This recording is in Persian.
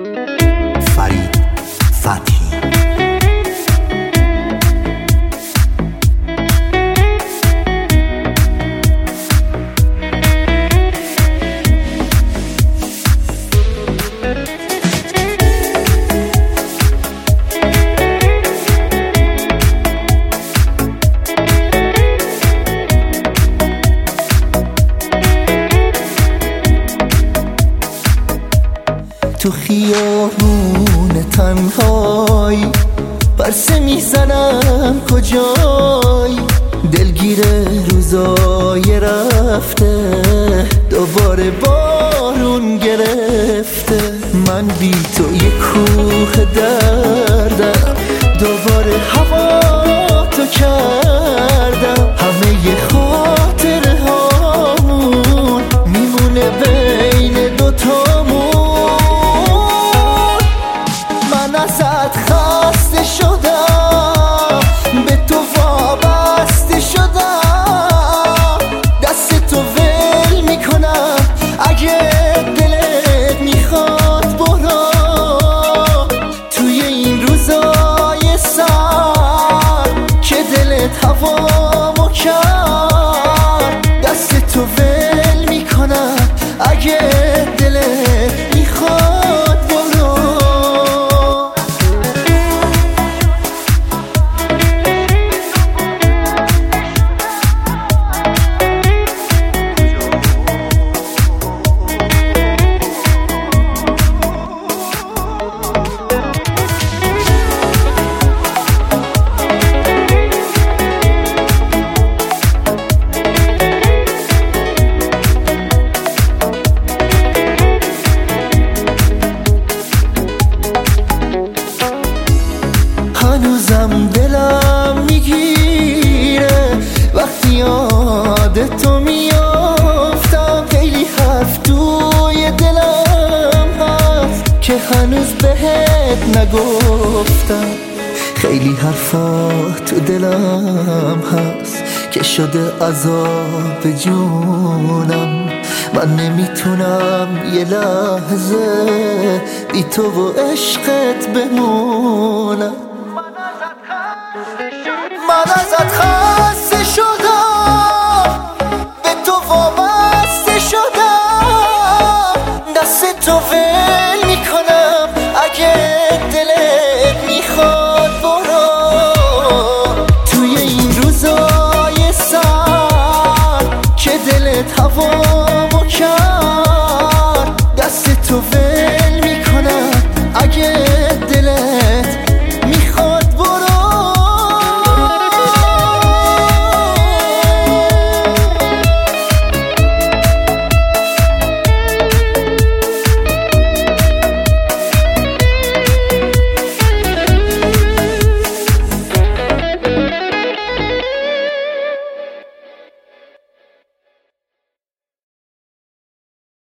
فرید فتحی. تو خیابون تنهایی پرسه میزنم کجایی، دلگیر روزای رفته دوباره بارون گرفته. من بی تو یه کوه دردم، دوباره هوا تو کردم. همه خاطره هامون میمونه بین دوتامون. ازت خسته شدم، به تو وابسته شدم. دست تو ول میکنم اگه دلت میخواد برو. توی این روزای سرد که دلت هوامو کرد، دست تو ول میکنم اگه دلت میخواد برو. هنوزم دلم میگیره وقتی یاد تو میافتم. خیلی حرف توی دلم هست که هنوز بهت نگفتم. خیلی حرفا تو دلم هست که شده عذاب جونم. من نمیتونم یه لحظه بی تو و عشقت بمونم. من ازت خسته شدم، به تو وابسته شدم. دست تو ول میکنم اگه دلت میخواد برو. توی این روزای سرد که دلت هوامو کرد، دست تو ول